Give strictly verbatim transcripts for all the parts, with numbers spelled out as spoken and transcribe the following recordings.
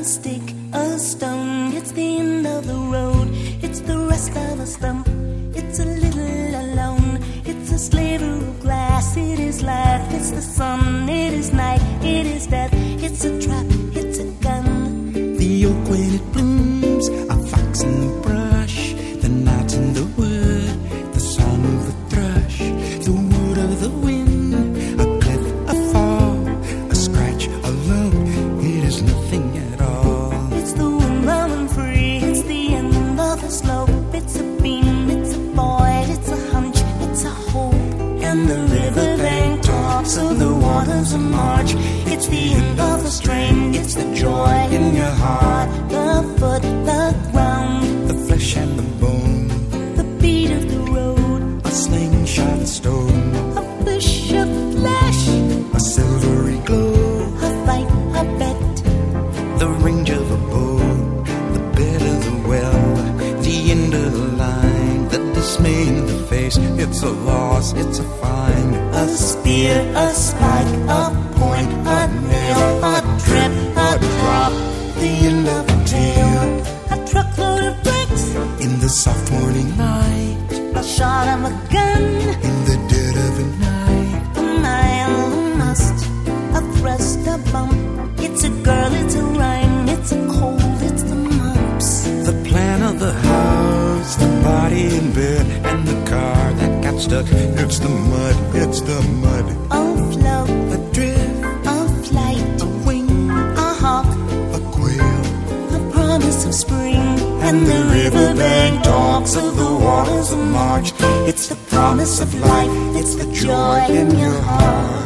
A stick, a stone, it's the end of the road. It's the rest of a stump, it's a little alone. It's a sliver of glass, it is life. It's the sun, it is night, it is death. It's a trap, it's a gun. The oak when it blooms, a fox in the brush, the night in the wood, the song of the thrush, the wood of the wind, a cliff, a fall, a scratch, a lump. It is nothing at all. It's the wind blowing free, it's the end of the slope. It's a beam, it's a void, it's a hunch, it's a hope. And the riverbank talks of the waters of March. It's the end of the strain, it's the joy in your heart. The foot, the ground, The flesh and the bone, the beat of the road. a slingshot stone, A bush of flesh, a silvery glow, a fight, a bet. the range of a bow, the bed of the well, the end of the line, the dismay in the face. It's a loss, it's a find. A spear, a spike, a point, a nail, a trip, a drop, the end of a tale. A truckload of bricks, In the soft morning light, a shot of a gun, in the dead of the night, a mile, a must, a thrust, a bump. It's a girl, it's a rhyme, it's a cold, it's the mumps. the plan of the house, the body in bed, and the car that got stuck. It's the mud, it's the mud. A flow, A drift, a flight, a wing, a hawk, a quail, a promise of spring. And the riverbank talks of the waters of March. It's the promise of life, it's the joy in your heart.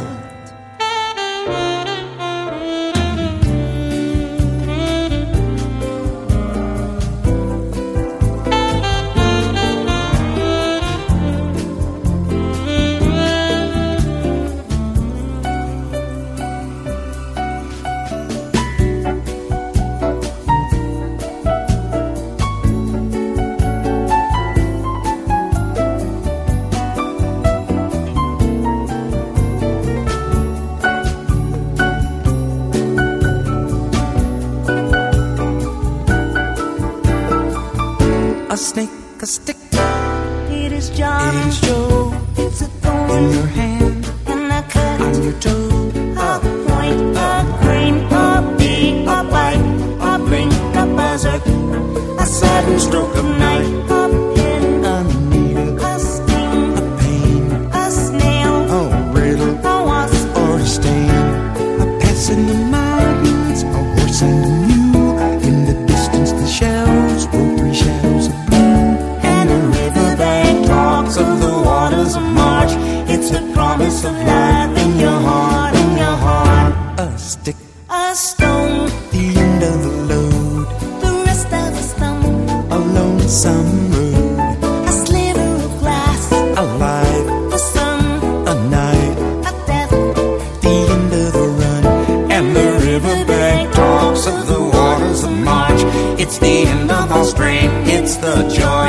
a snake, a stick. It is John, It is Joe it's a in thorn, your hand, and a cut, on your toe. a point, a grain, a bee, a bite, a blink, a buzzard, a sudden stroke of night, a pin, A needle, a sting, a pain, a snail, a riddle, a wasp, or a stain. A pass in the mountains, a horse and a mule. In the distance, the shells roll three shadows of blue. and the riverbank talks of the waters of March. It's the promise of life in your heart, in your heart. A stick, A stone, the end of the load, the rest of a stump, a lonesome road, a sliver of glass, a light, the sun, a night, a death. the end of the run. And the riverbank talks of the waters of March. It's the end of all strain, it's the joy